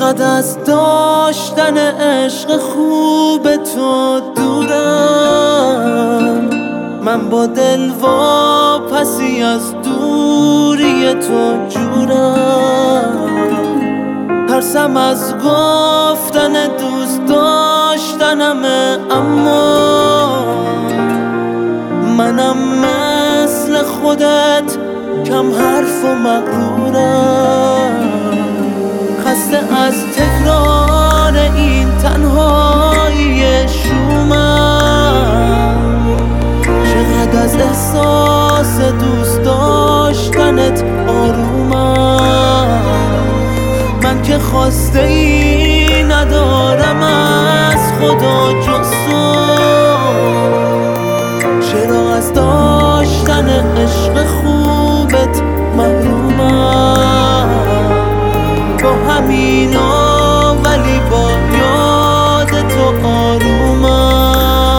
چقدر از داشتن عشق خوب تو دورم. من با دل واپسی از دوری تو جورم. ترسم از گفتن دوست داشتنمه، اما منم مثل خودت کم حرف و مغرورم. خسته از تکرار این تنهایی شومم. چقدر از احساس دوست داشتنت آرومم. من که خواسته ای ندارم از خدا جز تو، چرا از داشتن عشق خوبت محرومم؟ با همینا ولی با یاد تو آرومم.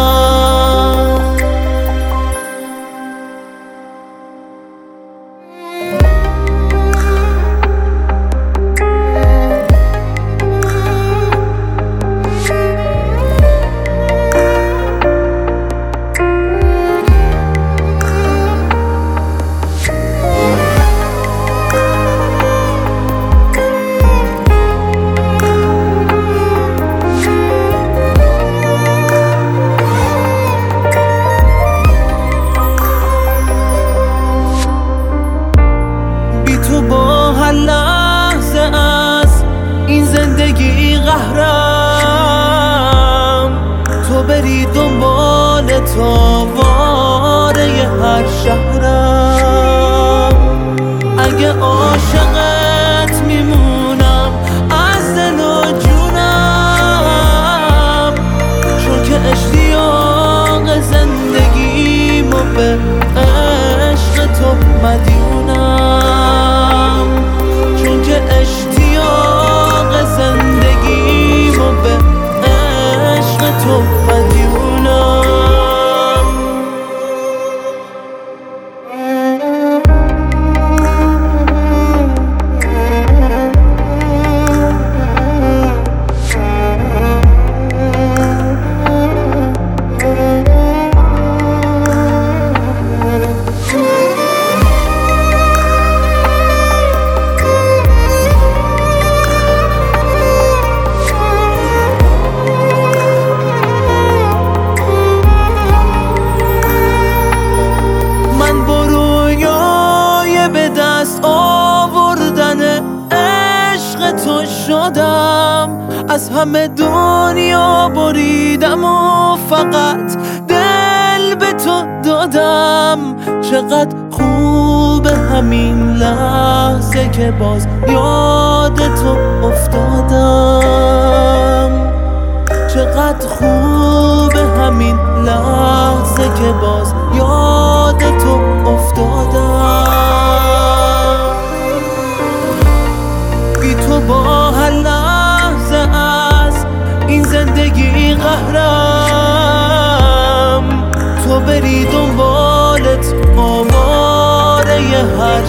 با هر لحظه از این زندگی قهرم. تو بری دنبال تاواره هر شهرم. اگه عاشقت میمونم از دل و جونم، چون که اشتیاق زندگیمو به عشق تو مدیونم. چون که اشتیاق زندگیمو به عشق تو مدیونم. آوردن عشق تو شدم، از همه دنیا بریدم و فقط دل به تو دادم. چقدر خوب همین لحظه که باز یاد تو افتادم. چقدر خوب همین لحظه که باز یاد تو افتادم. تو با هر لحظه از این زندگی قهرم. تو بری دنبالت آواره هر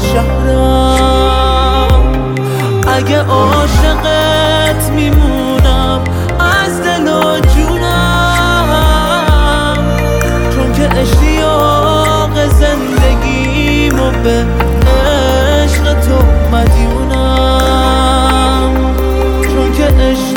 شهرم. اگه عاشقت میمونم از دل و جونم، چون که اشتیاق زندگیمو به عشق تو مدیونم. چون که